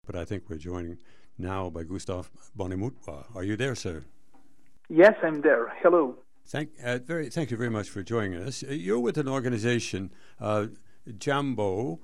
but I think we're joined now by Gustave Bonamutwa. Are you there, sir? Yes, I'm there. Hello. Thank you very much for joining us. You're with an organization, Jambo,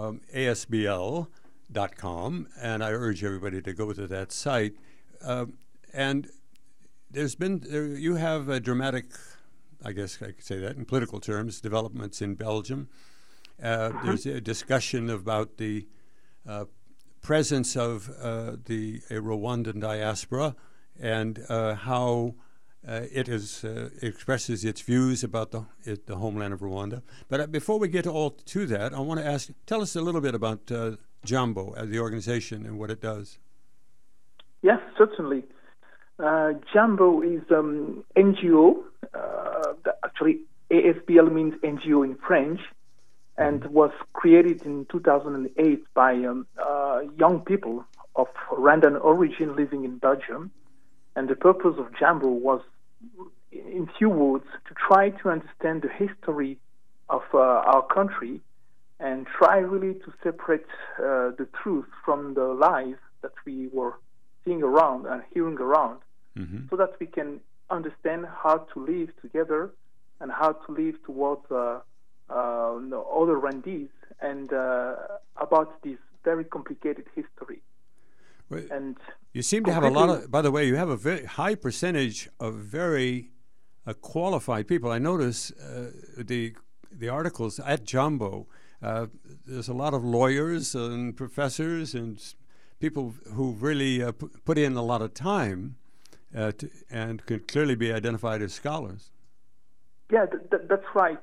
ASBL.com, and I urge everybody to go to that site. And you have a dramatic, I guess I could say that in political terms, developments in Belgium. There's a discussion about the presence of the Rwandan diaspora and how it expresses its views about the homeland of Rwanda. But before we get all to that, I want to tell us a little bit about Jambo, the organization, and what it does. Yes, certainly. Jambo is NGO. Actually, ASBL means NGO in French, and was created in 2008 by young people of Rwandan origin living in Belgium. And the purpose of Jambo was, in few words, to try to understand the history of our country and try really to separate the truth from the lies that we were seeing around and hearing around, so that we can understand how to live together and how to live towards other Rwandese and about this very complicated history. Well, and you seem to have a lot of, by the way, you have a very high percentage of very qualified people. I notice the articles at Jambo, there's a lot of lawyers and professors and people who really put in a lot of time and could clearly be identified as scholars. Yeah, that's right.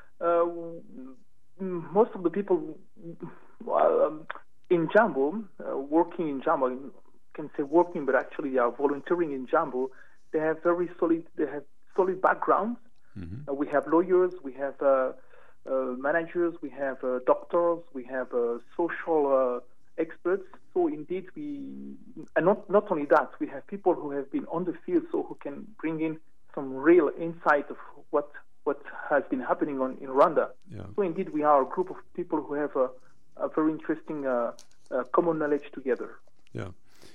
Most of the people in Jambo, working in Jambo, I can say working, but actually they are volunteering in Jambo. They have solid backgrounds. We have lawyers, we have managers, we have doctors, we have social experts. So indeed, and not only that, we have people who have been on the field, so who can bring in some real insight of what has been happening in Rwanda. Yeah. So indeed, we are a group of people who have a very interesting common knowledge together. Yeah.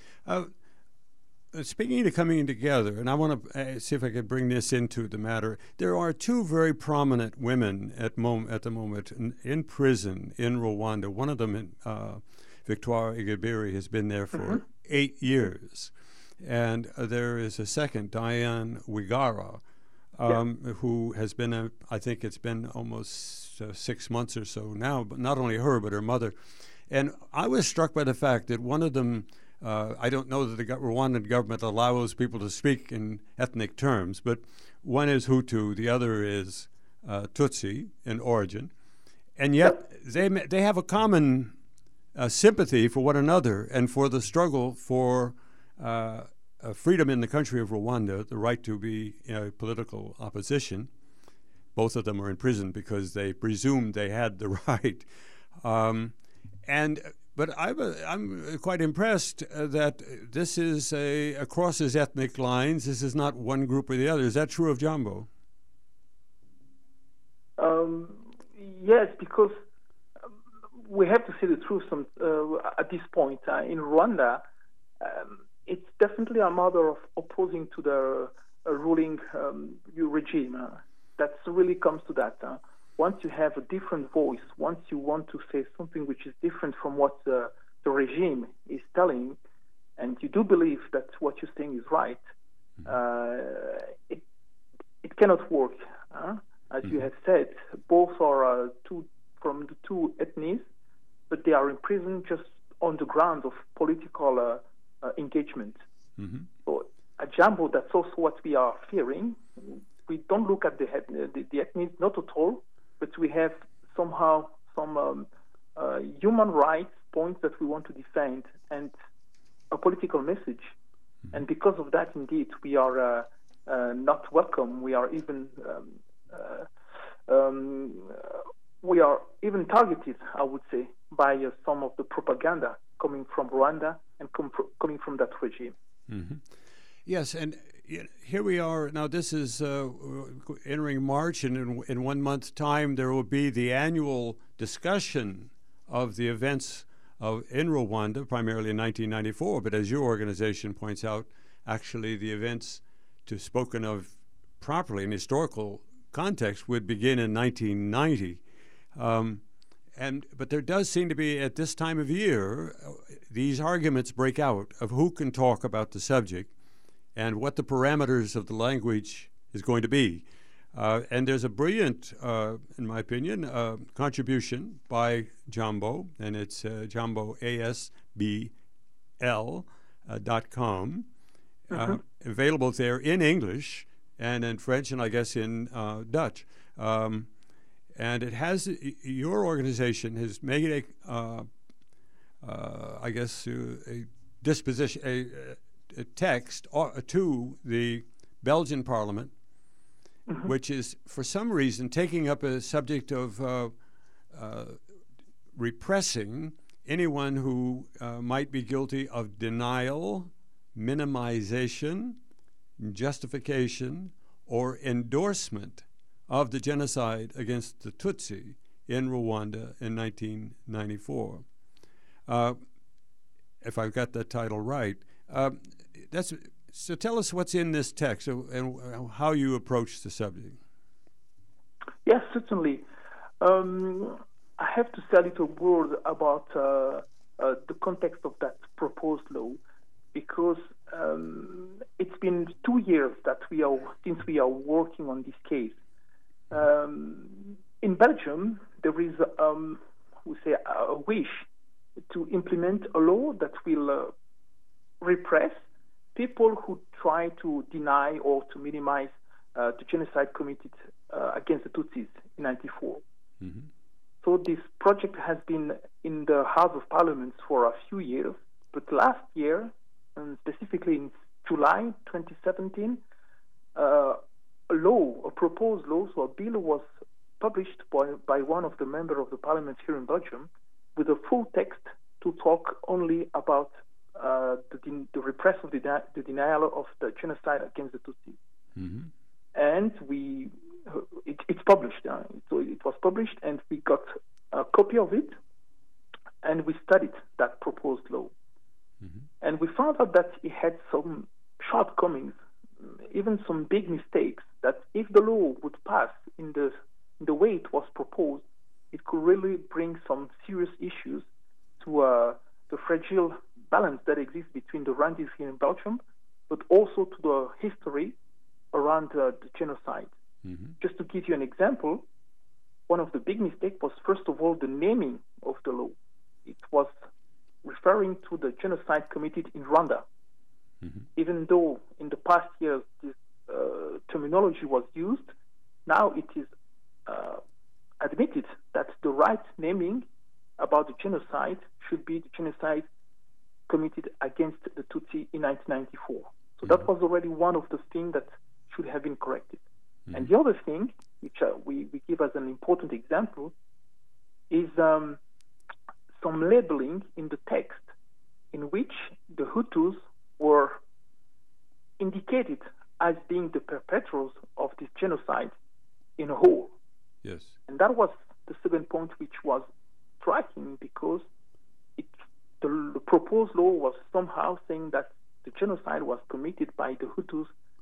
Speaking of coming together, and I want to see if I could bring this into the matter. There are two very prominent women at the moment in prison in Rwanda. One of them, Victoire Ingabire, has been there for 8 years. And there is a second, Diane Wigara, who has been, I think it's been almost 6 months or so now, but not only her, but her mother. And I was struck by the fact that one of them, I don't know that the Rwandan government allows people to speak in ethnic terms, but one is Hutu, the other is Tutsi in origin. And yet they have a common sympathy for one another and for the struggle for freedom in the country of Rwanda, the right to be political opposition. Both of them are in prison because they presumed they had the right. But I'm quite impressed that this is crosses ethnic lines. This is not one group or the other. Is that true of Jambo? Yes, because we have to say the truth at this point. In Rwanda, it's definitely a matter of opposing to the ruling regime. That really comes to that. Once you have a different voice, once you want to say something which is different from what the regime is telling, and you do believe that what you're saying is right, it cannot work. As you have said, both are from the two ethnies, but they are in prison just on the grounds of political engagement. So at Jambo, that's also what we are fearing. We don't look at the ethnies, not at all, but we have somehow some human rights points that we want to defend and a political message. And because of that, indeed, we are not welcome. We are even targeted, I would say, by some of the propaganda coming from Rwanda and coming from that regime. Yes, and here we are. Now, this is entering March, and in 1 month's time, there will be the annual discussion of the events in Rwanda, primarily in 1994. But as your organization points out, actually the events, to spoken of properly in historical context, would begin in 1990. But there does seem to be, at this time of year, these arguments break out of who can talk about the subject and what the parameters of the language is going to be. And there's a brilliant, in my opinion, contribution by Jambo, and it's jamboasbl.com, available there in English and in French and I guess in Dutch. And it has, your organization has made a disposition, a text to the Belgian Parliament, which is, for some reason, taking up a subject of repressing anyone who might be guilty of denial, minimization, justification, or endorsement of the genocide against the Tutsi in Rwanda in 1994. If I've got that title right. So tell us what's in this text and how you approach the subject. Yes, certainly. I have to say a little word about the context of that proposed law, because it's been 2 years since we are working on this case. In Belgium, there is a wish to implement a law that will repress people who try to deny or to minimize the genocide committed against the Tutsis in 1994. Mm-hmm. So this project has been in the House of Parliament for a few years, but last year, and specifically in July 2017, a proposed law, so a bill was published by one of the members of the parliament here in Belgium with a full text to talk only about the repress of the denial of the genocide against the Tutsis. Mm-hmm. And it's published. So it was published, and we got a copy of it, and we studied that proposed law. Mm-hmm. And we found out that it had some shortcomings, even some big mistakes, that if the law would pass in the way it was proposed, it could really bring some serious issues to the fragile balance that exists between the Rwandese here in Belgium, but also to the history around the genocide. Mm-hmm. Just to give you an example, one of the big mistakes was, first of all, the naming of the law. It was referring to the genocide committed in Rwanda. Mm-hmm. Even though in the past years this terminology was used, now it is admitted that the right naming about the genocide should be the genocide committed against the Tutsi in 1994. So mm-hmm. that was already one of the things that should have been corrected. Mm-hmm. And the other thing, which we give as an important example, is some labeling in the text in which the Hutus were indicated as being the perpetrators of this genocide in a whole. Yes. And that was the second point, which was striking, because the proposed law was somehow saying that the genocide was committed by the Hutus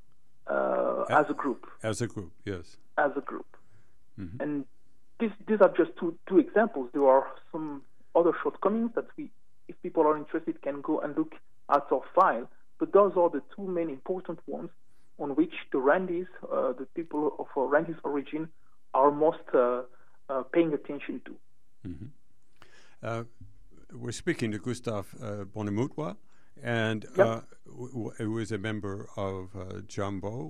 as a group. As a group, yes. As a group. Mm-hmm. And these are just two examples. There are some other shortcomings that if people are interested, can go and look at our file. But those are the two main important ones on which the Rwandese, the people of Rwandese origin, are most paying attention to. Mm-hmm. We're speaking to Gustave Bonemutwa, and who is a member of Jambo,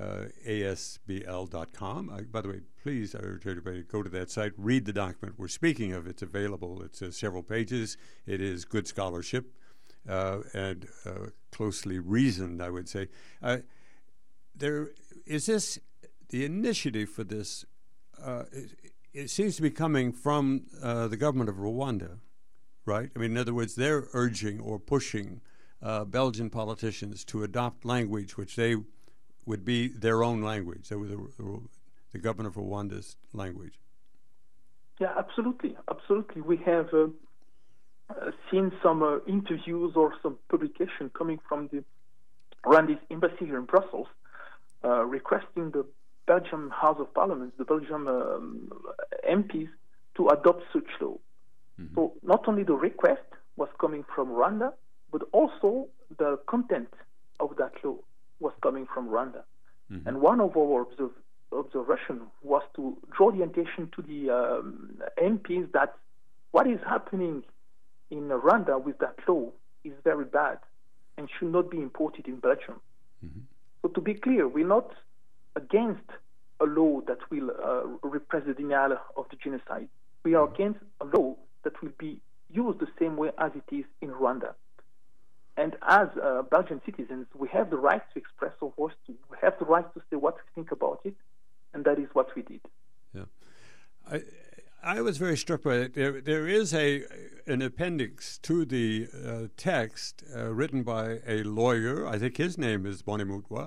asbl.com. By the way, please, I urge everybody to go to that site, read the document we're speaking of. It's available. It's several pages. It is good scholarship and closely reasoned, I would say. The initiative for this, it seems to be coming from the government of Rwanda, right? I mean, in other words, they're urging or pushing Belgian politicians to adopt language which they would be their own language. So the government of Rwanda's language. Yeah, absolutely. Absolutely. We have seen some interviews or some publication coming from the Rwandese embassy here in Brussels, requesting the Belgium House of Parliament, the Belgium MPs, to adopt such law. Mm-hmm. So not only the request was coming from Rwanda, but also the content of that law was coming from Rwanda. Mm-hmm. And one of our observations was to draw the attention to the MPs that what is happening in Rwanda with that law is very bad and should not be imported in Belgium. Mm-hmm. So to be clear, we're not against a law that will repress the denial of the genocide. We are against a law that will be used the same way as it is in Rwanda. And as Belgian citizens, we have the right to express our voice. We have the right to say what we think about it, and that is what we did. Yeah, I was very struck by it. There is an appendix to the text written by a lawyer. I think his name is Bonimutwa,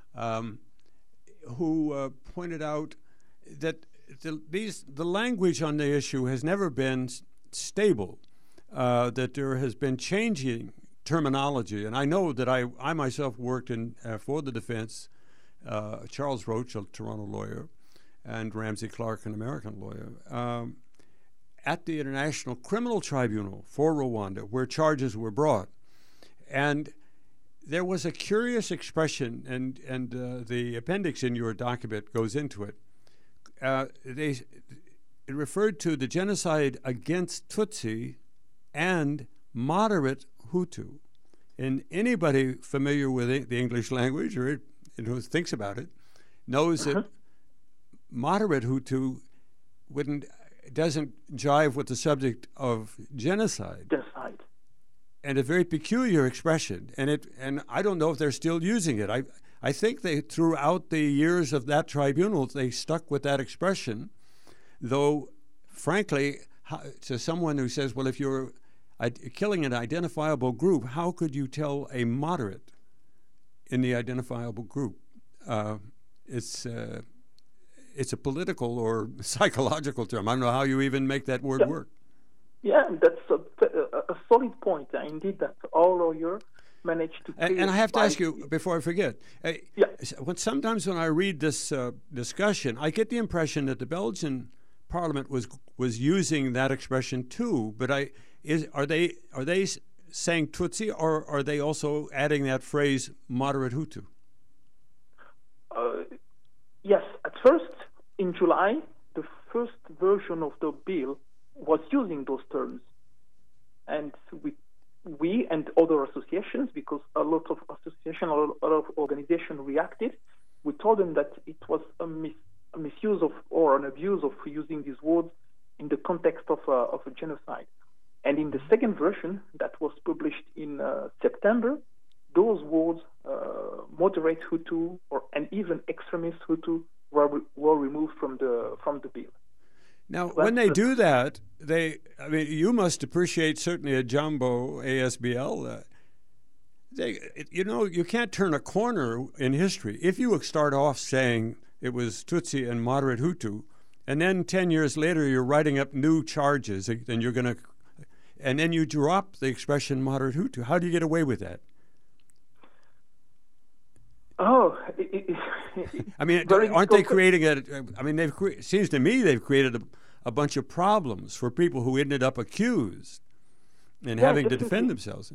who pointed out that the language on the issue has never been stable. That there has been changing terminology, and I know that I myself worked in for the defense. Charles Roach, a Toronto lawyer, and Ramsey Clark, an American lawyer, at the International Criminal Tribunal for Rwanda, where charges were brought, and there was a curious expression, and the appendix in your document goes into it. It referred to the genocide against Tutsi and moderate Hutu. And anybody familiar with the English language or who thinks about it knows that moderate Hutu doesn't jive with the subject of genocide. Genocide. And a very peculiar expression. And I don't know if they're still using it. I think they, throughout the years of that tribunal, they stuck with that expression, though, frankly, to someone who says, well, if you're killing an identifiable group, how could you tell a moderate in the identifiable group? It's a political or psychological term. I don't know how you even make that word work. Yeah, that's a solid point. Indeed, that all lawyers managed to. And I have to ask you before I forget. Sometimes when I read this discussion, I get the impression that the Belgian Parliament was using that expression too. But are they saying Tutsi, or are they also adding that phrase moderate Hutu? Yes. At first, in July, the first version of the bill was using those terms, and we and other associations, because a lot of associations, a lot of organizations reacted. We told them that it was a misuse of or an abuse of using these words in the context of a genocide. And in the second version that was published in September, those words, moderate Hutu and even extremist Hutu, were removed from the bill. Now, when they do that, you must appreciate certainly at Jambo ASBL. You can't turn a corner in history. If you start off saying it was Tutsi and moderate Hutu, and then 10 years later you're writing up new charges, and then you drop the expression moderate Hutu. How do you get away with that? Oh, I mean, aren't they creating it seems to me they've created a bunch of problems for people who ended up accused and having definitely. to defend themselves.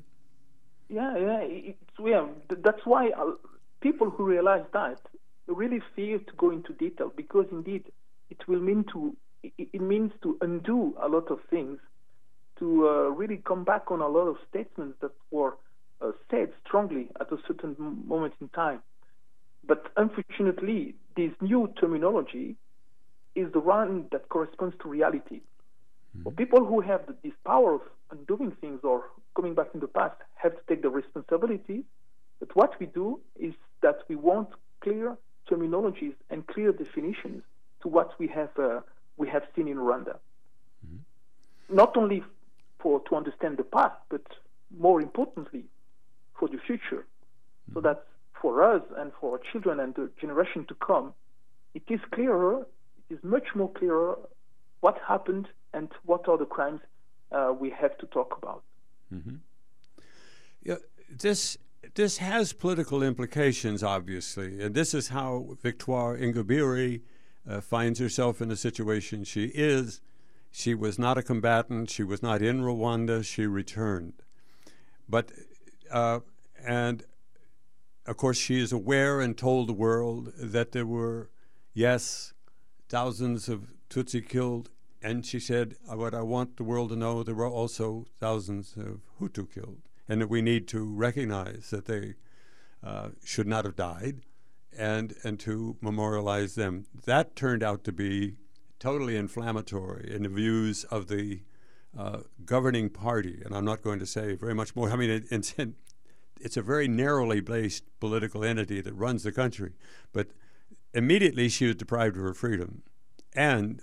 That's why people who realize that really fear to go into detail, because indeed it means to undo a lot of things, to really come back on a lot of statements that were said strongly at a certain moment in time. But unfortunately, this new terminology is the one that corresponds to reality. Mm-hmm. For people who have this power of undoing things or coming back in the past have to take the responsibility. But what we do is that we want clear terminologies and clear definitions to what we have seen in Rwanda. Mm-hmm. Not only to understand the past, but more importantly, for the future. Mm-hmm. So that for us and for our children and the generation to come, it is clearer, it is much more clearer what happened and what are the crimes we have to talk about. Mm-hmm. Yeah, this has political implications, obviously, and this is how Victoire Ingabire finds herself in the situation she is. She was not a combatant. She was not in Rwanda. She returned. But, and of course, she is aware and told the world that there were, yes, thousands of Tutsi killed. And she said, what I want the world to know, there were also thousands of Hutu killed, and that we need to recognize that they should not have died and to memorialize them. That turned out to be totally inflammatory in the views of the governing party, and I'm not going to say very much more. I mean, it's a very narrowly based political entity that runs the country, but immediately she was deprived of her freedom. And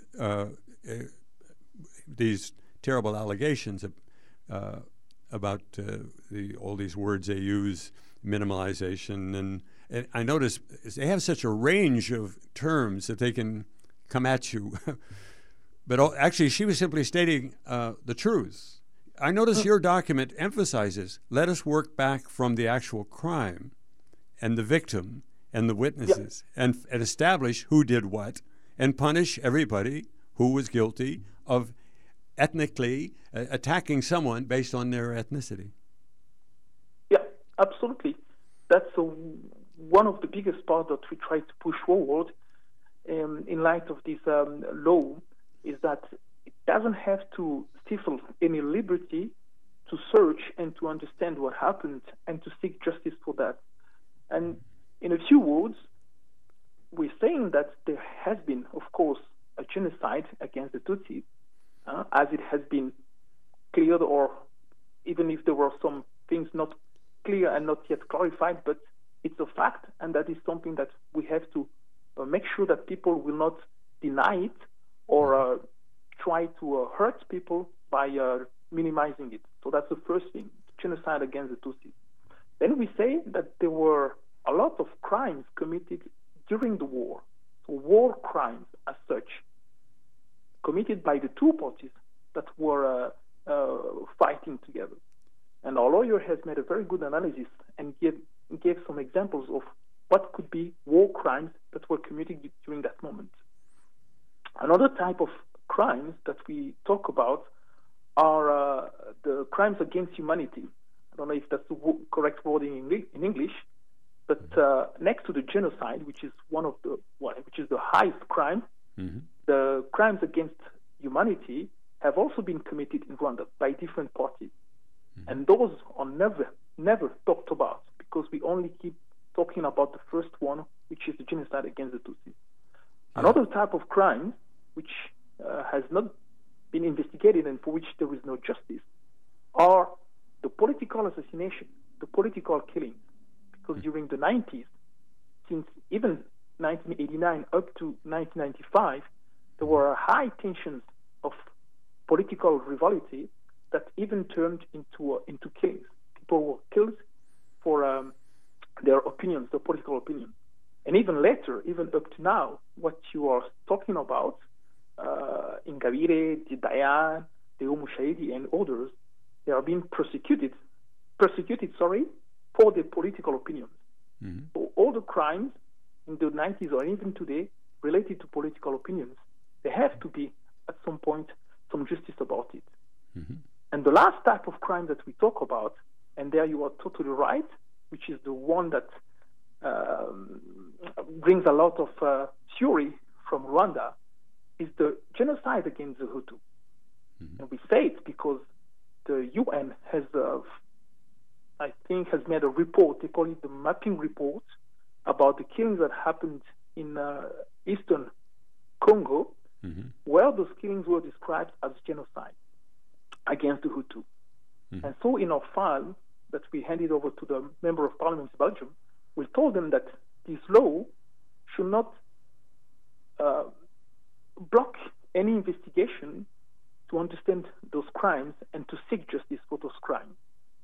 these terrible allegations about all these words they use, minimalization, and I notice they have such a range of terms that they can come at you. But actually, she was simply stating the truth. I notice your document emphasizes, let us work back from the actual crime and the victim and the witnesses, and establish who did what and punish everybody who was guilty of ethnically attacking someone based on their ethnicity. Yeah, absolutely. That's one of the biggest parts that we try to push forward in light of this law, is that it doesn't have to stifle any liberty to search and to understand what happened and to seek justice for that. And in a few words, we're saying that there has been, of course, a genocide against the Tutsis, as it has been cleared, or even if there were some things not clear and not yet clarified, but it's a fact, and that is something that we have to make sure that people will not deny it or try to hurt people by minimizing it. So that's the first thing, genocide against the Tutsis. Then we say that there were a lot of crimes committed during the war, so war crimes as such, committed by the two parties that were fighting together. And our lawyer has made a very good analysis and gave some examples of what could be war crimes that were committed during that moment. Another type of crimes that we talk about are the crimes against humanity. I don't know if that's the correct wording in English, but next to the genocide, which is the highest crime, the crimes against humanity have also been committed in Rwanda by different parties. And those are never talked about, because we only keep talking about the first one, which is the genocide against the Tutsis. Another type of crime, which has not been investigated and for which there is no justice, are the political assassination, the political killings. Because during the 90s, since even 1989 up to 1995, there were high tensions of political rivalry that even turned into killings. People were killed for their opinions, their political opinions. And even later, even up to now, what you are talking about, Ingabire, Diane, Deo Mushahidi, and others, they are being persecuted for their political opinions. So all the crimes in the 90s or even today related to political opinions, there have to be, at some point, some justice about it. And the last type of crime that we talk about, and there you are totally right, which is the one that brings a lot of fury from Rwanda, is the genocide against the Hutu. And we say it because the UN has, I think, has made a report, they call it the mapping report, about the killings that happened in eastern Congo, where those killings were described as genocide against the Hutu. And so in our file that we handed over to the Member of Parliament in Belgium, we told them that this law should not block any investigation to understand those crimes and to seek justice for those crimes.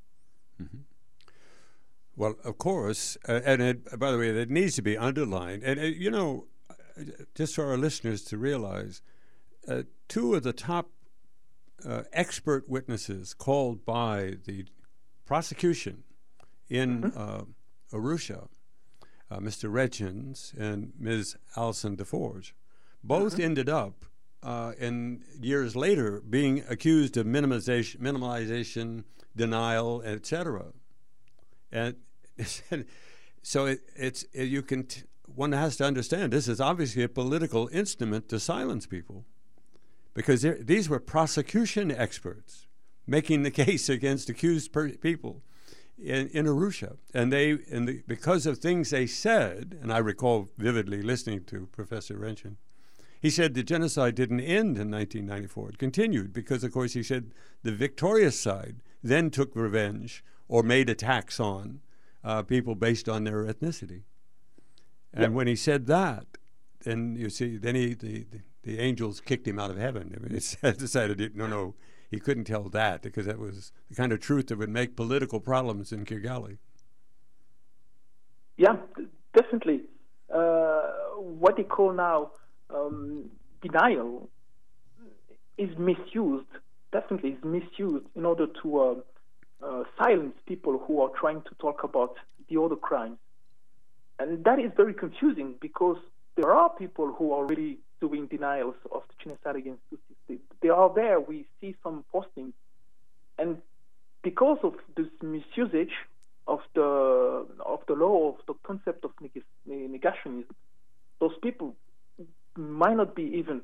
Well, of course, and by the way, that needs to be underlined. And, just for our listeners to realize, two of the top expert witnesses called by the prosecution in Arusha, Mr. Retchins and Ms. Alison DeForge, both ended up in years later being accused of minimalization, denial, etc. And so one has to understand this is obviously a political instrument to silence people, because these were prosecution experts making the case against accused people in Arusha, and because of things they said, and I recall vividly listening to Professor Retchins. He said the genocide didn't end in 1994. It continued because, of course, he said the victorious side then took revenge or made attacks on people based on their ethnicity. And when he said that, then you see, then the angels kicked him out of heaven. I mean, it decided, no, he couldn't tell that because that was the kind of truth that would make political problems in Kigali. Yeah, definitely. What they call now denial is misused, definitely is misused in order to silence people who are trying to talk about the other crimes. And that is very confusing because there are people who are really doing denials of the genocide against Tutsis. They are there. We see some postings. And because of this misusage of the law, of the concept of negationism, those people might not be even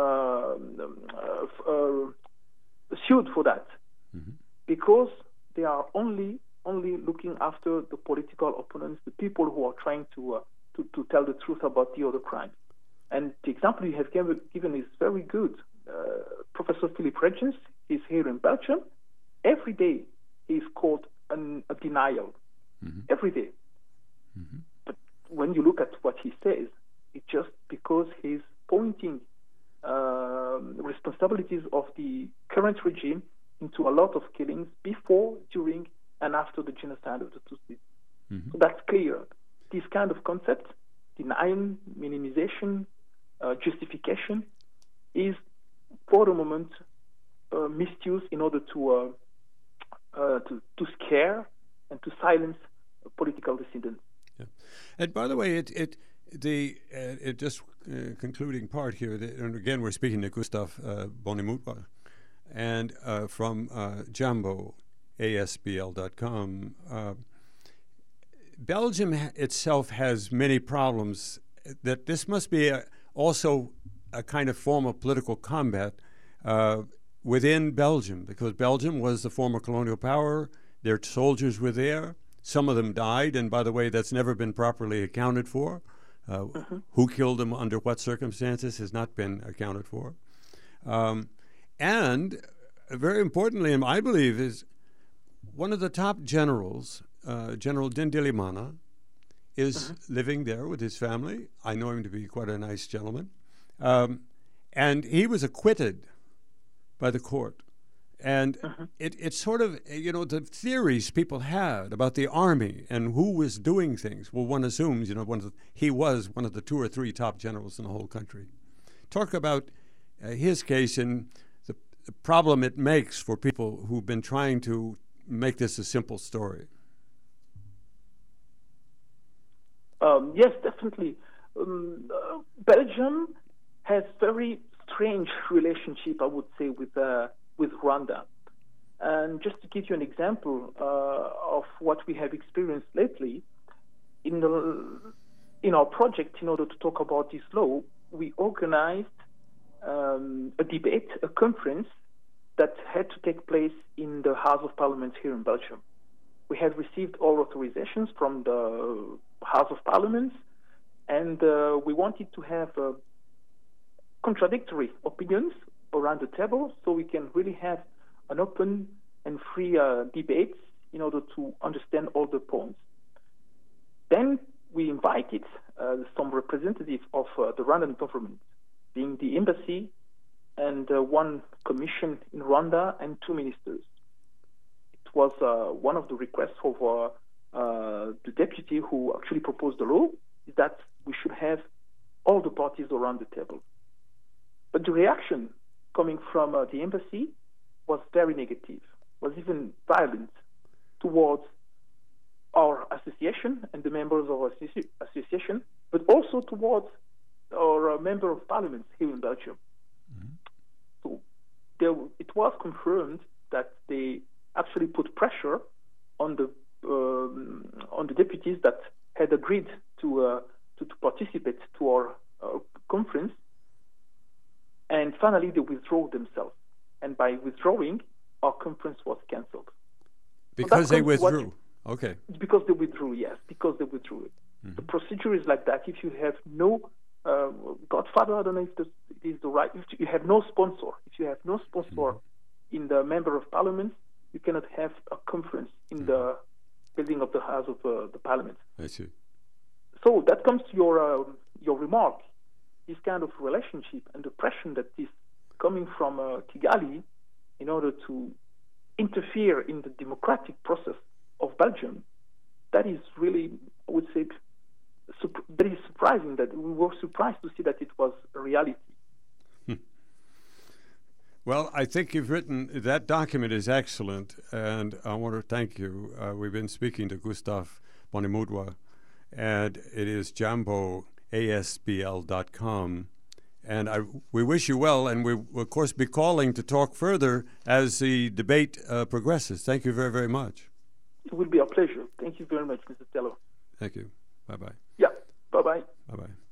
sued for that, because they are only looking after the political opponents, the people who are trying to tell the truth about the other crimes. And the example you have given is very good. Professor Philip Retchins is here in Belgium. Every day he is called a denial. Every day. But when you look at what he says, it's just because he's pointing responsibilities of the current regime into a lot of killings before, during, and after the genocide of the Tutsis. So that's clear. This kind of concept, denial, minimization, justification, is for the moment misused in order to scare and to silence political dissidents. Yeah. And by the way, just concluding part here, and again we're speaking to Gustave Bonimutwa, and from Jambo, ASBL.com. Belgium itself has many problems. That this must be also a kind of form of political combat within Belgium, because Belgium was the former colonial power. Their soldiers were there. Some of them died, and by the way, that's never been properly accounted for. Who killed them, under what circumstances, has not been accounted for. And very importantly, and I believe, is one of the top generals, General Dindilimana, is living there with his family. I know him to be quite a nice gentleman. And he was acquitted by the court. And it's sort of, the theories people had about the army and who was doing things. Well, one assumes, he was one of the 2 or 3 top generals in the whole country. Talk about his case and the problem it makes for people who've been trying to make this a simple story. Yes, definitely. Belgium has very strange relationship, I would say, with Rwanda. And just to give you an example of what we have experienced lately, in our project, in order to talk about this law, we organized a debate, a conference that had to take place in the House of Parliament here in Belgium. We had received all authorizations from the House of Parliament, and we wanted to have contradictory opinions around the table so we can really have an open and free debate in order to understand all the points. Then we invited some representatives of the Rwandan government, being the embassy and one commission in Rwanda and 2 ministers. It was one of the requests of the deputy who actually proposed the law, is that we should have all the parties around the table. But the reaction coming from the embassy was very negative, was even violent towards our association and the members of our association, but also towards our member of parliament here in Belgium. Mm-hmm. So it was confirmed that they actually put pressure on the deputies that had agreed to participate to our conference, and finally they withdrew themselves. And by withdrawing, our conference was cancelled. Because they withdrew. Okay. Because they withdrew, yes. Because they withdrew it. Mm-hmm. The procedure is like that. If you have no godfather, I don't know if it is the right. If you have no sponsor, in the member of parliament, you cannot have a conference in the building of the House of the Parliament. I see. So that comes to your remark. This kind of relationship and the pressure that is coming from Kigali in order to interfere in the democratic process of Belgium, that is really, I would say, very surprising. That we were surprised to see that it was a reality. Well, I think you've written, that document is excellent, and I want to thank you. We've been speaking to Gustave Bonimudwa, and it is jamboasbl.com. And we wish you well, and we will, of course, be calling to talk further as the debate progresses. Thank you very, very much. It will be a pleasure. Thank you very much, Mr. Tello. Thank you. Bye-bye. Yeah, bye-bye. Bye-bye.